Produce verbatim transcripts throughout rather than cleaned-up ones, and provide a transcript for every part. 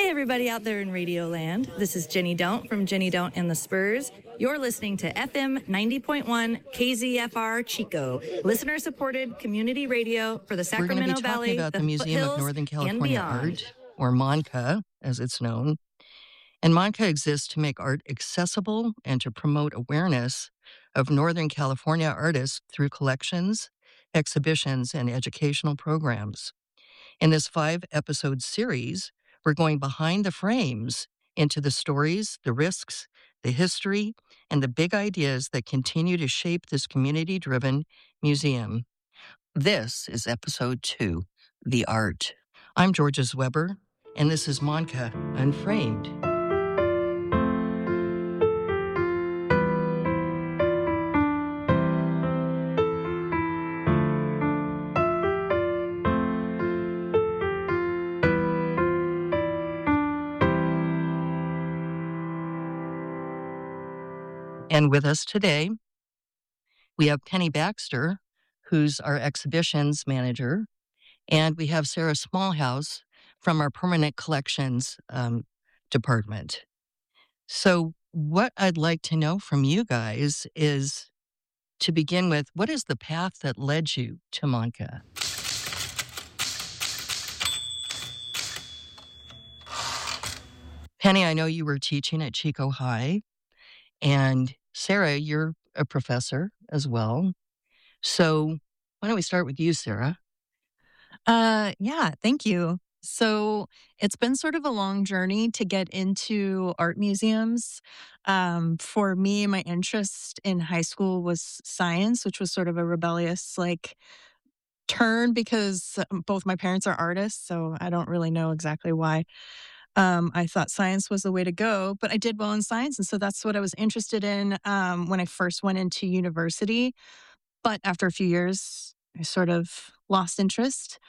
everybody out there in Radio Land. This is Jenny Don't from Jenny Don't and the Spurs. You're listening to F M ninety point one K Z F R Chico, listener-supported community radio for the Sacramento We're going to be talking Valley, about the, the Museum of foothills, Northern and California beyond. Art, or MONCA, as it's known. And MONCA exists to make art accessible and to promote awareness of Northern California artists through collections, exhibitions, and educational programs. In this five-episode series, we're going behind the frames into the stories, the risks, the history, and the big ideas that continue to shape this community-driven museum. This is episode two, The Art. I'm Georges Weber, and this is MONCA Unframed. And with us today, we have Penny Baxter, who's our exhibitions manager, and we have Sarah Smallhouse from our permanent collections um, department. So what I'd like to know from you guys is, to begin with, what is the path that led you to MONCA? Penny, I know you were teaching at Chico High, and Sarah, you're a professor as well. So why don't we start with you, Sarah? Uh, yeah, thank you. So it's been sort of a long journey to get into art museums. Um, for me, my interest in high school was science, which was sort of a rebellious, like, turn because both my parents are artists, so I don't really know exactly why. Um, I thought science was the way to go, but I did well in science, and so that's what I was interested in um, when I first went into university. But after a few years, I sort of lost interest.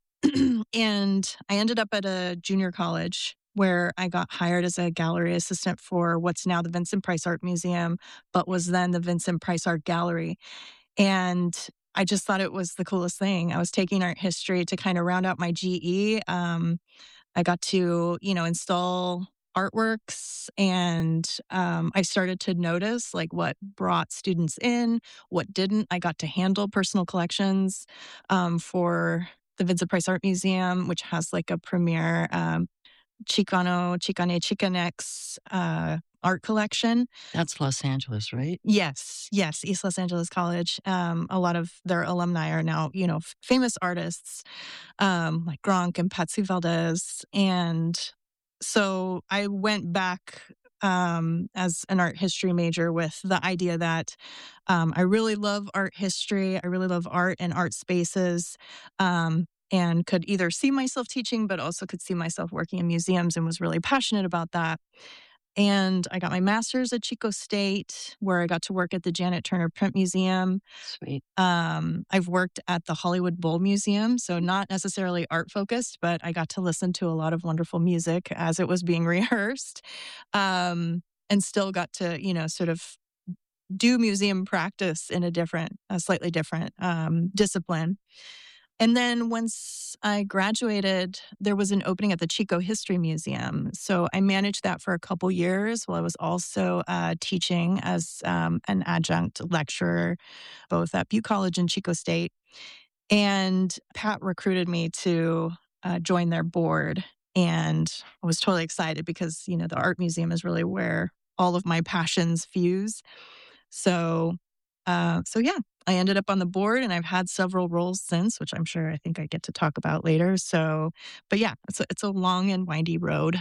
And I ended up at a junior college where I got hired as a gallery assistant for what's now the Vincent Price Art Museum, but was then the Vincent Price Art Gallery. And I just thought it was the coolest thing. I was taking art history to kind of round out my G E. Um, I got to, you know, install artworks, and um, I started to notice like what brought students in, what didn't. I got to handle personal collections um, for the Vincent Price Art Museum, which has like a premier um, Chicano, Chicane, Chicanx uh, art collection. That's Los Angeles, right? Yes, yes, East Los Angeles College. Um, a lot of their alumni are now, you know, f- famous artists um, like Gronk and Patsy Valdez. And so I went back um, as an art history major with the idea that um, I really love art history. I really love art and art spaces. Um, and could either see myself teaching, but also could see myself working in museums, and was really passionate about that. And I got my master's at Chico State, where I got to work at the Janet Turner Print Museum. Sweet. Um, I've worked at the Hollywood Bowl Museum, so not necessarily art focused, but I got to listen to a lot of wonderful music as it was being rehearsed, um, and still got to, you know, sort of do museum practice in a different, a slightly different um, discipline. And then once I graduated, there was an opening at the Chico History Museum. So I managed that for a couple years while I was also uh, teaching as um, an adjunct lecturer, both at Butte College and Chico State. And Pat recruited me to uh, join their board. And I was totally excited because, you know, the art museum is really where all of my passions fuse. So, uh, so yeah. I ended up on the board, and I've had several roles since, which I'm sure I think I get to talk about later. So, but yeah, it's a, it's a long and windy road.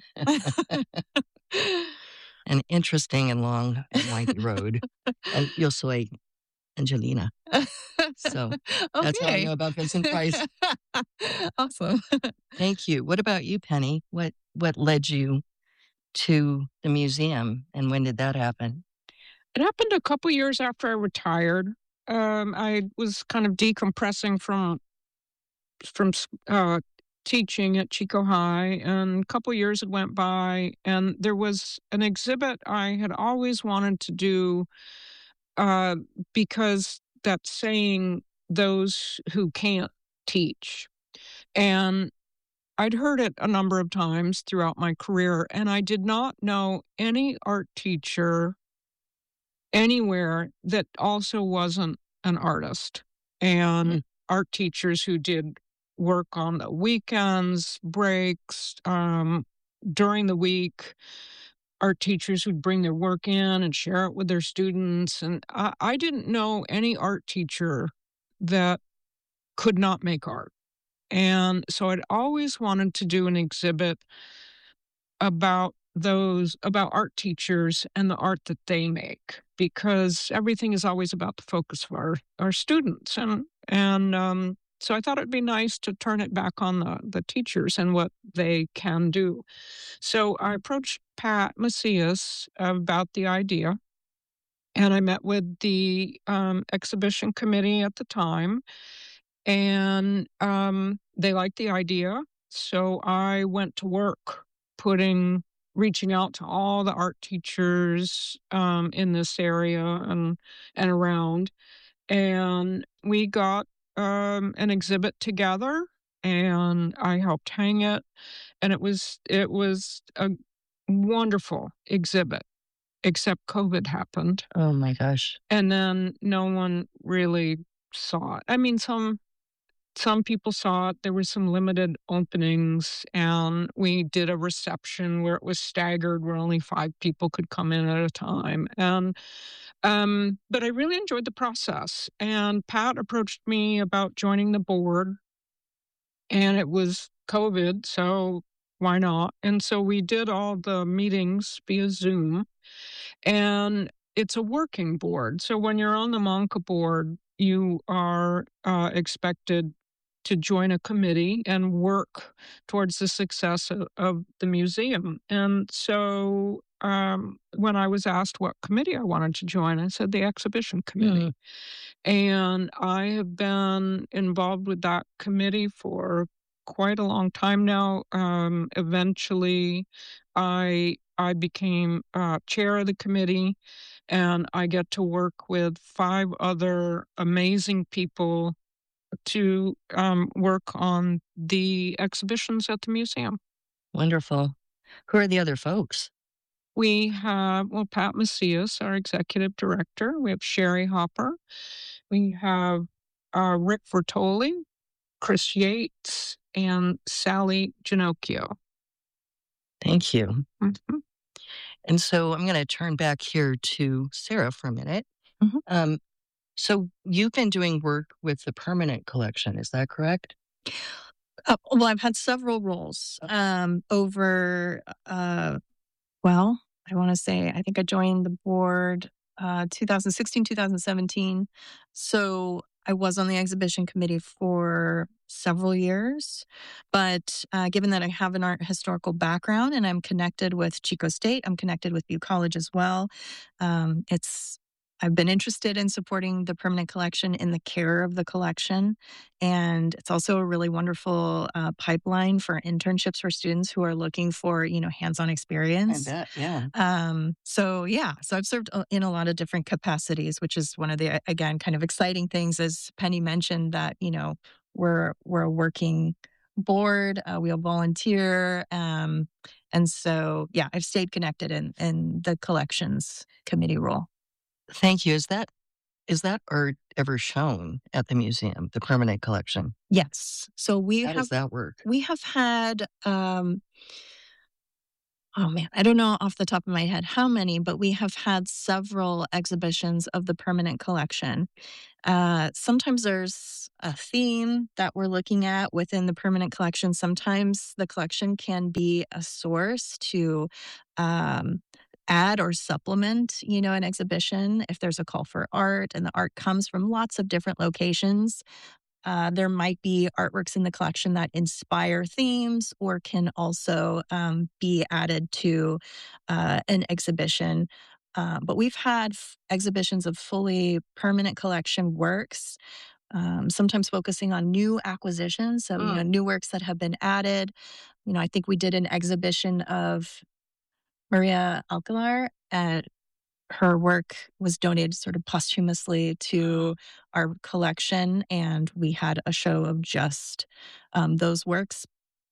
An interesting and long and windy road. And yo soy Angelina. So that's how I know about Vincent Price. Awesome. Thank you. What about you, Penny? What what led you to the museum, and when did that happen? It happened a couple years after I retired. Um, I was kind of decompressing from from uh, teaching at Chico High, and a couple years had went by, and there was an exhibit I had always wanted to do uh, because that saying, those who can't teach. And I'd heard it a number of times throughout my career, and I did not know any art teacher anywhere that also wasn't an artist. And Mm. art teachers who did work on the weekends, breaks, um, during the week, art teachers who'd bring their work in and share it with their students. And I, I didn't know any art teacher that could not make art. And so I'd always wanted to do an exhibit about those about art teachers and the art that they make, because everything is always about the focus of our our students. And and um so I thought it'd be nice to turn it back on the the teachers and what they can do. So I approached Pat Macias about the idea, and I met with the um, exhibition committee at the time, and um, they liked the idea. So I went to work putting, reaching out to all the art teachers um, in this area and and around, and we got um, an exhibit together, and I helped hang it, and it was it was a wonderful exhibit, except COVID happened, Oh my gosh. and then no one really saw it. I mean, some some people saw it. There were some limited openings, and we did a reception where it was staggered, where only five people could come in at a time. And um, but I really enjoyed the process. And Pat approached me about joining the board, and it was COVID, so why not? And so we did all the meetings via Zoom, and it's a working board. So when you're on the Monca board, you are uh, expected to join a committee and work towards the success of, of the museum. And so um, when I was asked what committee I wanted to join, I said the exhibition committee. Mm. And I have been involved with that committee for quite a long time now. Um, eventually, I I became uh, chair of the committee, and I get to work with five other amazing people to um, work on the exhibitions at the museum. Wonderful. Who are the other folks? We have, well, Pat Macias, our executive director. We have Sherry Hopper. We have uh, Rick Vertoli, Chris Yates, and Sally Ginocchio. Thank you. Mhm. And so I'm going to turn back here to Sarah for a minute. Mhm. Um, so you've been doing work with the permanent collection, is that correct? Uh, well, I've had several roles um, over, uh, well, I want to say, I think I joined the board uh, two thousand sixteen, two thousand seventeen. So I was on the exhibition committee for several years. But uh, given that I have an art historical background and I'm connected with Chico State, I'm connected with Butte College as well. Um, it's I've been interested in supporting the permanent collection in the care of the collection. And it's also a really wonderful uh, pipeline for internships for students who are looking for, you know, hands-on I experience. bet, yeah. Um, so yeah, so I've served uh, in a lot of different capacities, which is one of the, again, kind of exciting things, as Penny mentioned, that, you know, we're, we're a working board, uh, we'll volunteer. Um, and so, yeah, I've stayed connected in, in the collections committee role. Thank you. Is that is that art ever shown at the museum, the permanent collection? Yes. So we How have, does that work? we have had, um, oh man, I don't know off the top of my head how many, but we have had several exhibitions of the permanent collection. Uh, sometimes there's a theme that we're looking at within the permanent collection. Sometimes the collection can be a source to um, add or supplement, you know, an exhibition if there's a call for art and the art comes from lots of different locations. Uh, there might be artworks in the collection that inspire themes or can also um, be added to uh, an exhibition. Uh, but we've had f- exhibitions of fully permanent collection works, um, sometimes focusing on new acquisitions, so you know, Mm. new works that have been added. You know, I think we did an exhibition of Maria Alcalar, and her work was donated sort of posthumously to our collection, and we had a show of just um, those works.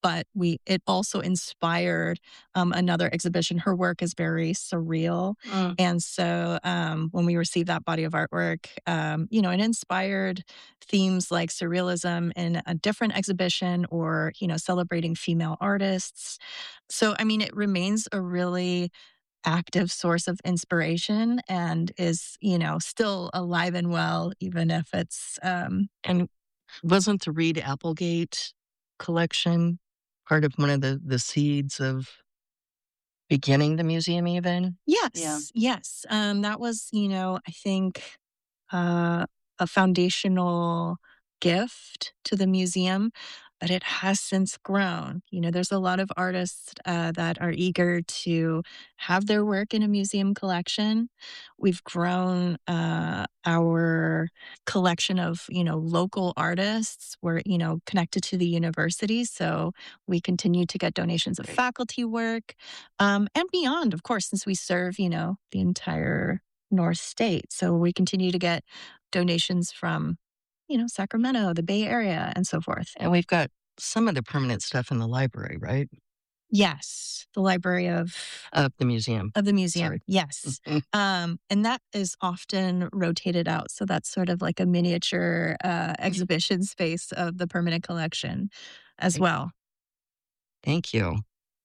but we it also inspired um, another exhibition. Her work is very surreal, Uh, and so um, when we received that body of artwork, um, you know, it inspired themes like surrealism in a different exhibition, or you know, celebrating female artists. So, I mean, it remains a really active source of inspiration and is, you know, still alive and well, even if it's, um, And wasn't the Reed Applegate collection part of one of the, the seeds of beginning the museum even? yes, Yeah. yes. Um, that was, you know, I think uh, a foundational gift to the museum, but it has since grown. You know, there's a lot of artists uh, that are eager to have their work in a museum collection. We've grown uh, our collection of, you know, local artists. We're, you know, connected to the university. So we continue to get donations of faculty work um, and beyond, of course, since we serve, you know, the entire North State. So we continue to get donations from, you know, Sacramento, the Bay Area, and so forth. And we've got some of the permanent stuff in the library, right? Yes, the library of Of the museum. of the museum. Sorry. Yes. Mhm. Um, and that is often rotated out. So that's sort of like a miniature uh, exhibition space of the permanent collection as Right. well. Thank you.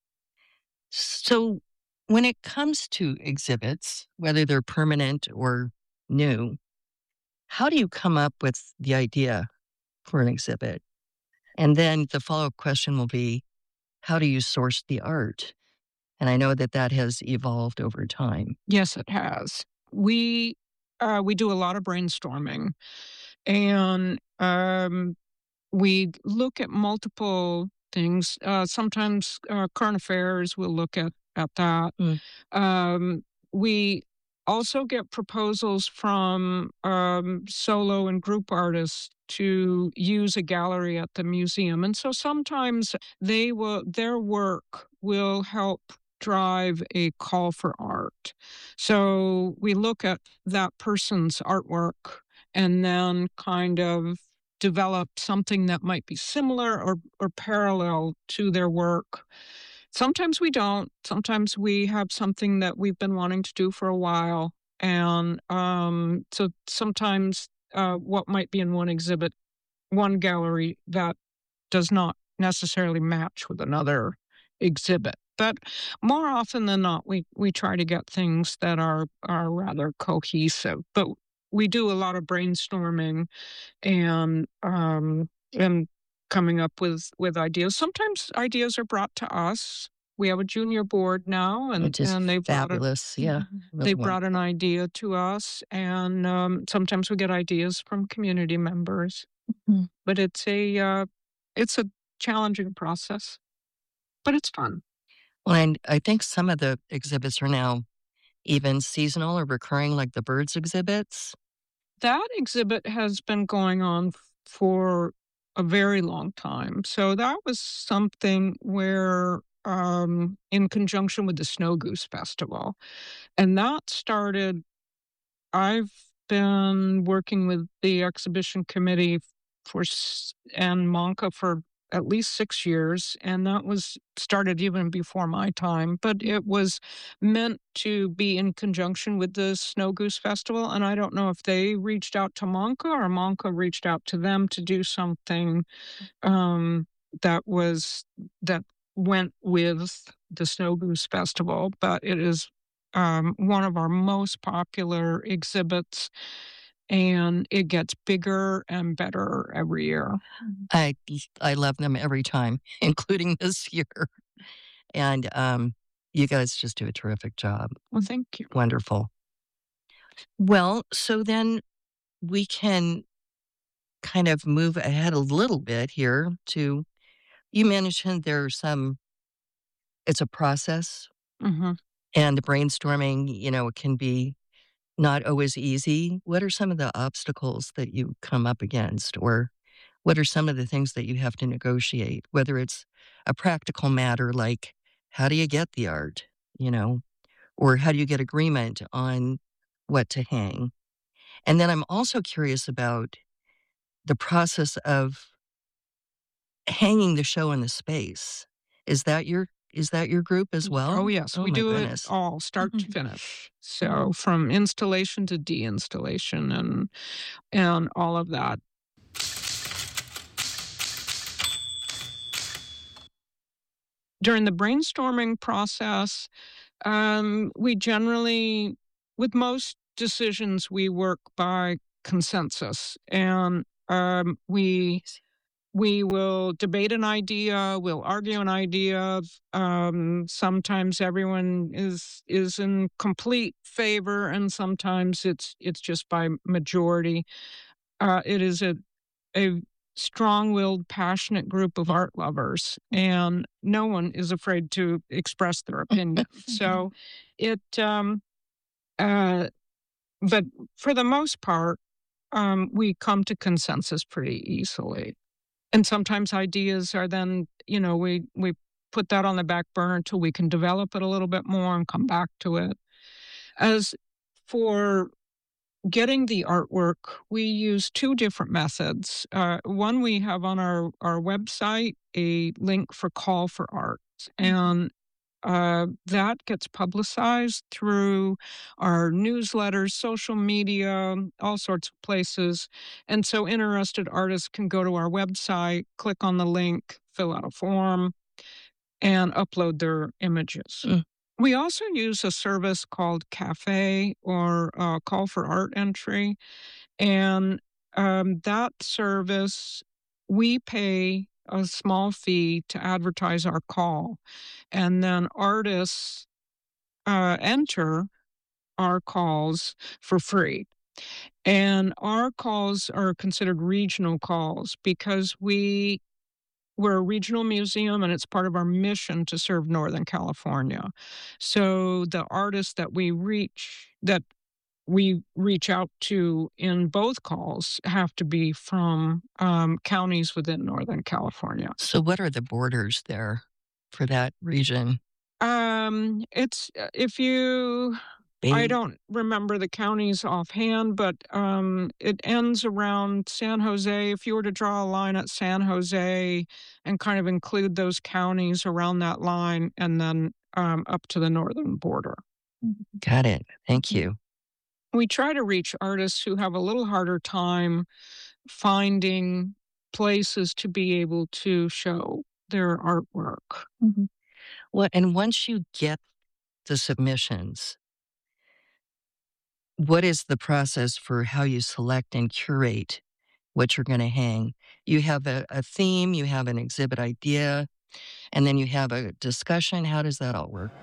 So, when it comes to exhibits, whether they're permanent or new, how do you come up with the idea for an exhibit? And then the follow up question will be, how do you source the art? And I know that that has evolved over time. yes, it has. We uh, we do a lot of brainstorming, and um, we look at multiple things. Uh, sometimes uh, current affairs, we'll look at at that. Mm. Um, we also get proposals from um, solo and group artists to use a gallery at the museum, and so sometimes they will their work will help drive a call for art. So we look at that person's artwork and then kind of develop something that might be similar or, or parallel to their work. Sometimes we don't. Sometimes we have something that we've been wanting to do for a while. And um, so sometimes uh, what might be in one exhibit, one gallery, that does not necessarily match with another exhibit. But more often than not, we, we try to get things that are, are rather cohesive. But we do a lot of brainstorming and um, and coming up with with ideas. Sometimes ideas are brought to us. We have a junior board now, and Which is and they brought a, fabulous. Yeah. Mhm. they Really brought an idea to us, and um, sometimes we get ideas from community members. Mhm. But it's a uh, it's a challenging process, but it's fun. Well, and I think some of the exhibits are now even seasonal or recurring, like the birds exhibits. That exhibit has been going on f- for a very long time. So that was something where, um, in conjunction with the Snow Goose Festival, and that started, I've been working with the exhibition committee for s- and Monka for at least six years, and that was started even before my time. But it was meant to be in conjunction with the Snow Goose Festival, and I don't know if they reached out to Monka or Monka reached out to them to do something um, that was that went with the Snow Goose Festival. But it is um, one of our most popular exhibits, and it gets bigger and better every year. I I love them every time, including this year. And um, you guys just do a terrific job. Well, thank you. Wonderful. Well, so then we can kind of move ahead a little bit here to, you mentioned there's some, it's a process, hmm and the brainstorming, you know, it can be not always easy. What are some of the obstacles that you come up against, or what are some of the things that you have to negotiate, whether it's a practical matter like how do you get the art, you know, or how do you get agreement on what to hang? And then I'm also curious about the process of hanging the show in the space. Is that your is that your group as well? Oh, yes. Oh we my do goodness. it all, start to Mhm. finish. So from installation to deinstallation and and all of that. During the brainstorming process, um, we generally, with most decisions, we work by consensus, and um, we we will debate an idea, we'll argue an idea. Um, sometimes everyone is is in complete favor, and sometimes it's it's just by majority. Uh, it is a a strong-willed, passionate group of art lovers, and no one is afraid to express their opinion. So it, um, uh, but for the most part, um, we come to consensus pretty easily. And sometimes ideas are then, you know, we we put that on the back burner until we can develop it a little bit more and come back to it. As for getting the artwork, we use two different methods. Uh, one, we have on our, our website a link for Call for Art, and uh, that gets publicized through our newsletters, social media, all sorts of places. And so interested artists can go to our website, click on the link, fill out a form, and upload their images. Mm. We also use a service called Cafe or uh, Call for Art Entry. And um, that service, we pay a small fee to advertise our call. And then artists uh, enter our calls for free. And our calls are considered regional calls because we we're a regional museum and it's part of our mission to serve Northern California. So the artists that we reach, that we reach out to in both calls have to be from um, counties within Northern California. So what are the borders there for that region? Um, it's uh, if you I Bay? don't remember the counties offhand, but um, it ends around San Jose. If you were to draw a line at San Jose and kind of include those counties around that line, and then um, up to the northern border. Got it. Thank you. We try to reach artists who have a little harder time finding places to be able to show their artwork. What and once you get the submissions, what is the process for how you select and curate what you're going to hang? You have a, a theme, you have an exhibit idea, and then you have a discussion. How does that all work?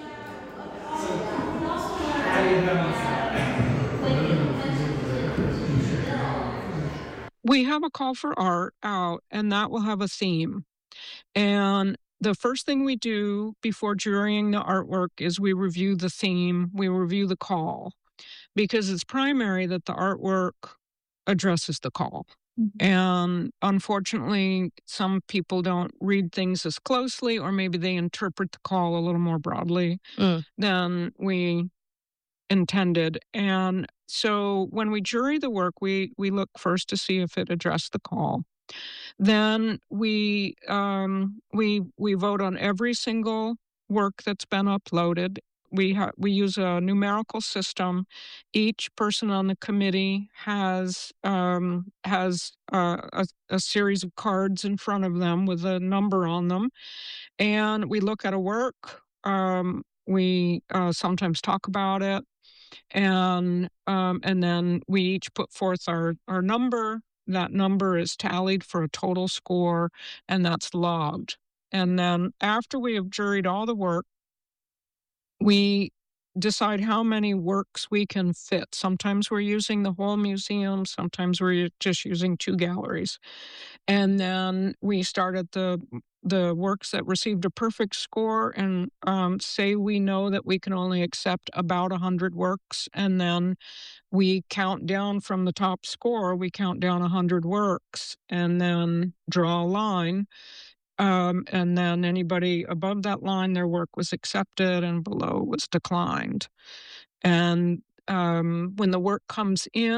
We have a call for art out, and that will have a theme. And the first thing we do before jurying the artwork is we review the theme, we review the call, because it's primary that the artwork addresses the call. And unfortunately, some people don't read things as closely, or maybe they interpret the call a little more broadly Mm. than we intended. And so when we jury the work, we, we look first to see if it addressed the call. Then we um, we we vote on every single work that's been uploaded. We ha- we use a numerical system. Each person on the committee has um, has uh, a, a series of cards in front of them with a number on them, and we look at a work. Um, we uh, sometimes talk about it, and um, and then we each put forth our our number. That number is tallied for a total score, and that's logged. And then after we have juried all the work, we decide how many works we can fit. Sometimes we're using the whole museum, sometimes we're just using two galleries. And then we start at the the works that received a perfect score and um, say we know that we can only accept about one hundred works, and then we count down from the top score, we count down one hundred works, and then draw a line. Um, and then anybody above that line, their work was accepted, and below was declined. And um, when the work comes in,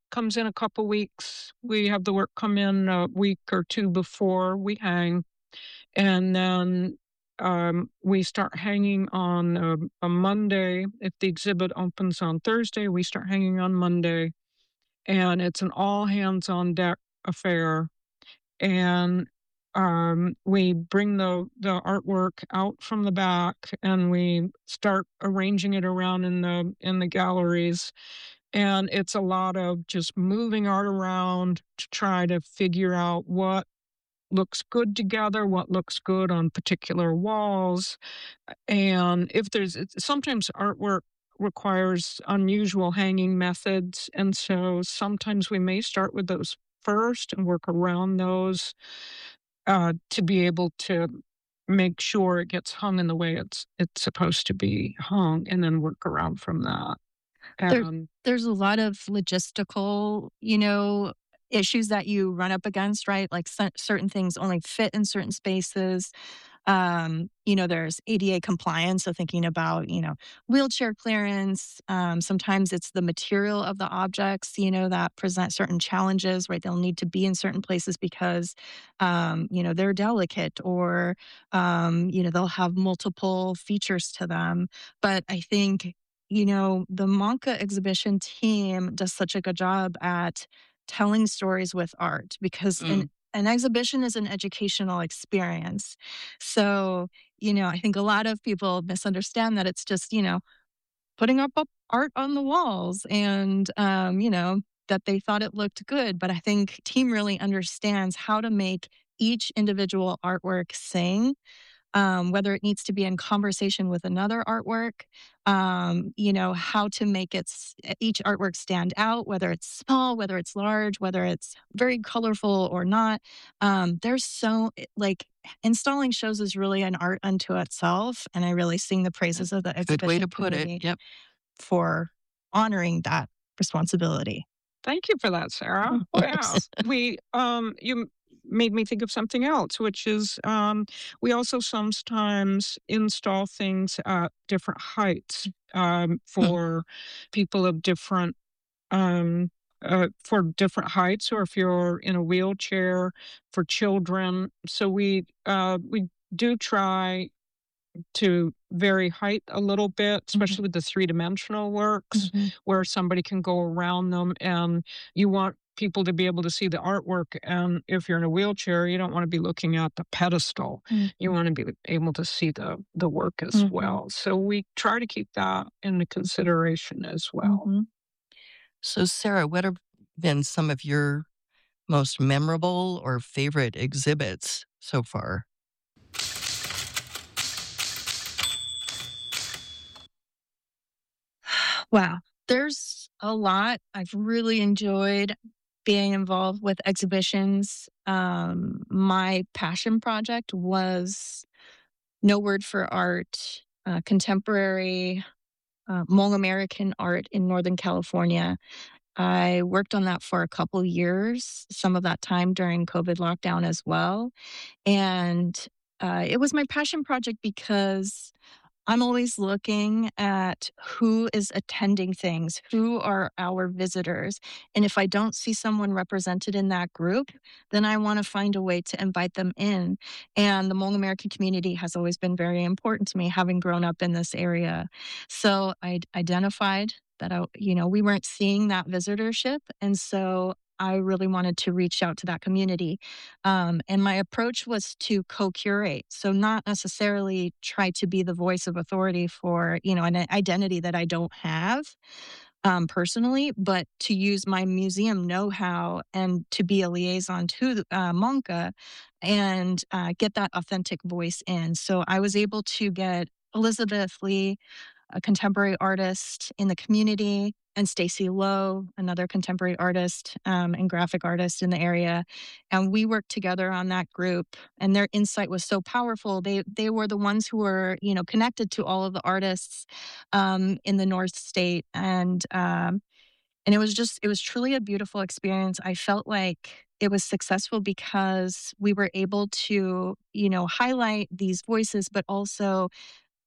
comes in a couple weeks. We have the work come in a week or two before we hang. And then um, we start hanging on a, a Monday. If the exhibit opens on Thursday, we start hanging on Monday. And it's an all hands on deck affair. And um, we bring the, the artwork out from the back and we start arranging it around in the in the galleries. And it's a lot of just moving art around to try to figure out what looks good together, what looks good on particular walls. And if there's sometimes artwork requires unusual hanging methods. And so sometimes we may start with those first and work around those uh, to be able to make sure it gets hung in the way it's it's supposed to be hung, and then work around from that. There, Um, there's a lot of logistical, you know, issues that you run up against, right? Like cer- certain things only fit in certain spaces. Um, you know, there's A D A compliance. So thinking about, you know, wheelchair clearance. Um, sometimes it's the material of the objects, you know, that present certain challenges, right? They'll need to be in certain places because, um, you know, they're delicate or, um, you know, they'll have multiple features to them. But I think, you know, the Monka exhibition team does such a good job at telling stories with art because an, Mm. an exhibition is an educational experience. So, you know, I think a lot of people misunderstand that it's just, you know, putting up, up art on the walls and, um, you know, that they thought it looked good. But I think team really understands how to make each individual artwork sing, um, whether it needs to be in conversation with another artwork, um, you know, how to make it, s- e, each artwork stand out, whether it's small, whether it's large, whether it's very colorful or not. Um, there's so, it- like, installing shows is really an art unto itself. And I really sing the praises of the Good way exhibition to put it. committee Yep. for honoring that responsibility. Thank you for that, Sarah. Of Yeah, course. we um, you m- made me think of something else, which is um, we also sometimes install things at different heights um, Hmm. for people of different um, uh, for different heights, or if you're in a wheelchair, for children. So we uh, we do try to vary height a little bit, Mhm. especially with the three-dimensional works Mhm. where somebody can go around them, and you want people to be able to see the artwork. And if you're in a wheelchair, you don't want to be looking at the pedestal. You Mhm. want to be able to see the the work as Mhm. well. So we try to keep that into consideration as well. Mhm. So, Sarah, what have been some of your most memorable or favorite exhibits so far? Wow. There's a lot. I've really enjoyed being involved with exhibitions. Um, my passion project was No Word for Art, uh, contemporary uh, Hmong American art in Northern California. I worked on that for a couple years, some of that time during COVID lockdown as well. And uh, it was my passion project because I'm always looking at who is attending things, who are our visitors. And if I don't see someone represented in that group, then I want to find a way to invite them in. And the Hmong American community has always been very important to me, having grown up in this area. So I identified that I, you know, we weren't seeing that visitorship. And so I really wanted to reach out to that community. Um, and my approach was to co-curate. So not necessarily try to be the voice of authority for, you know, an identity that I don't have um, personally, but to use my museum know-how and to be a liaison to the, uh, Monka and uh, get that authentic voice in. So I was able to get Elizabeth Lee, a contemporary artist in the community, and Stacy Lowe, another contemporary artist um, and graphic artist in the area. And we worked together on that group, and their insight was so powerful. They they were the ones who were, you know, connected to all of the artists um, in the North State, and um, and it was just it was truly a beautiful experience. I felt like it was successful because we were able to, you know, highlight these voices, but also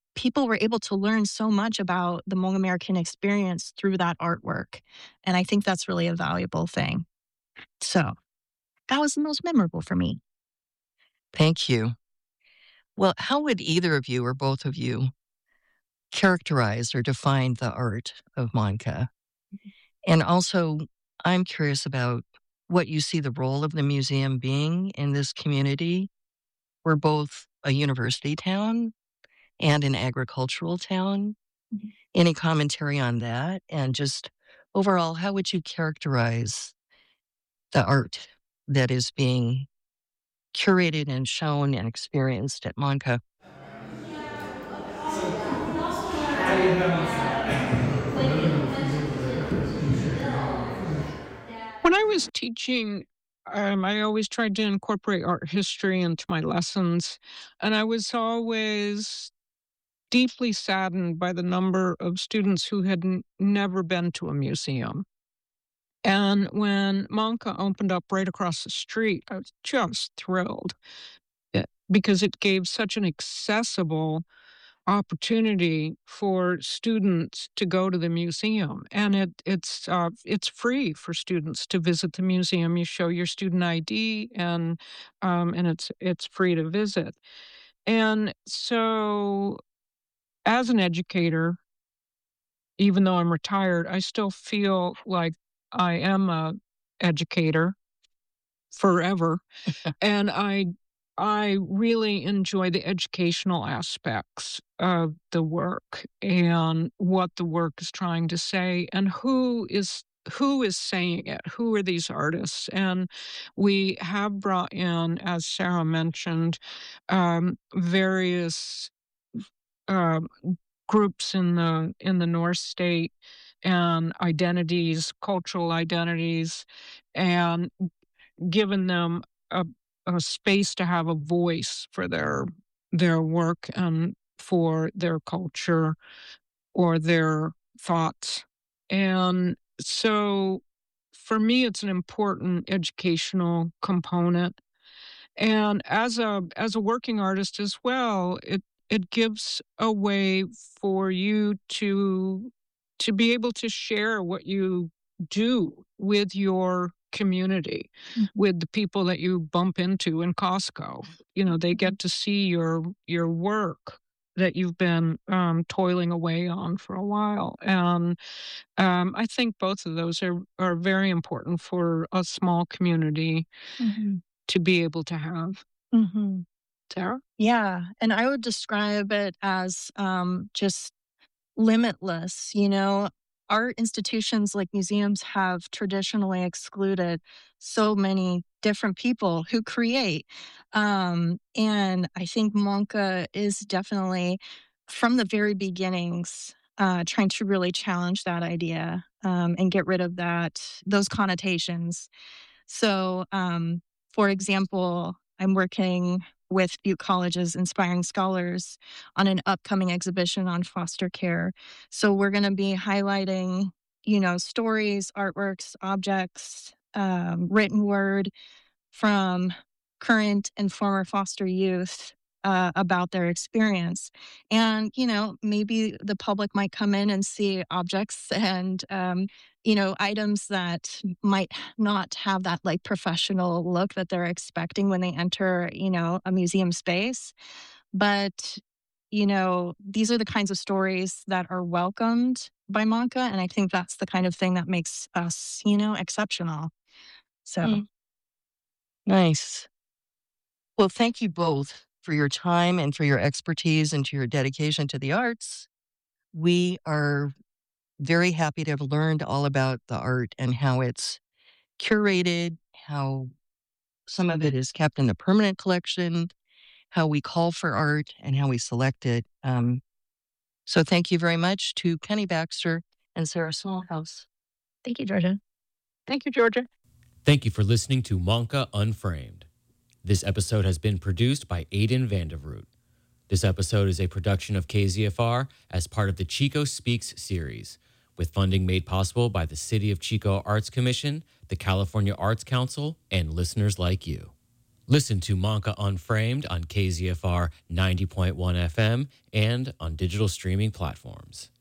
people were able to learn so much about the Hmong American experience through that artwork. And I think that's really a valuable thing. So that was the most memorable for me. Thank you. Well, how would either of you or both of you characterize or define the art of Manka? And also, I'm curious about what you see the role of the museum being in this community. We're both a university town and an agricultural town. Mm-hmm. Any commentary on that? And just overall, how would you characterize the art that is being curated and shown and experienced at Manka? When I was teaching, um, I always tried to incorporate art history into my lessons, and I was always deeply saddened by the number of students who had n- never been to a museum. And when Manka opened up right across the street, I was just thrilled eh, because it gave such an accessible opportunity for students to go to the museum, and it it's uh, it's free for students to visit the museum. You show your student I D, and um, and it's it's free to visit. And so, as an educator, even though I'm retired, I still feel like I am a educator forever. And I I really enjoy the educational aspects of the work and what the work is trying to say and who is who is saying it, who are these artists. And we have brought in, as Sarah mentioned, um, various uh, groups in the in the North State and identities, cultural identities, and given them a, a space to have a voice for their their work and for their culture or their thoughts. And so for me, it's an important educational component. And as a as a working artist as well, it it gives a way for you to to be able to share what you do with your community, Mhm. with the people that you bump into in Costco. You know, they get to see your your work that you've been um, toiling away on for a while. And um, I think both of those are, are very important for a small community Mhm. to be able to have. Mhm. Sarah? Yeah, and I would describe it as um, just limitless. You know, art institutions like museums have traditionally excluded so many different people who create. Um, and I think Monka is definitely, from the very beginnings, uh, trying to really challenge that idea um, and get rid of that those connotations. So, um, for example, I'm working with Butte College's Inspiring Scholars on an upcoming exhibition on foster care. So we're going to be highlighting, you know, stories, artworks, objects, um, written word from current and former foster youth uh, about their experience. And, you know, maybe the public might come in and see objects and, um, you know, items that might not have that like professional look that they're expecting when they enter, you know, a museum space. But, you know, these are the kinds of stories that are welcomed by Manka. And I think that's the kind of thing that makes us, you know, exceptional. So. Mm. Nice. Well, thank you both for your time and for your expertise and to your dedication to the arts. We are very happy to have learned all about the art and how it's curated, how some of it is kept in the permanent collection, how we call for art, and how we select it. Um, so thank you very much to Kenny Baxter and Sarah Smallhouse. Thank you, Georgia. Thank you, Georgia. Thank you for listening to Manka Unframed. This episode has been produced by Aidan Vandervoort. This episode is a production of K Z F R as part of the Chico Speaks series, with funding made possible by the City of Chico Arts Commission, the California Arts Council, and listeners like you. Listen to Monka Unframed on K Z F R ninety point one F M and on digital streaming platforms.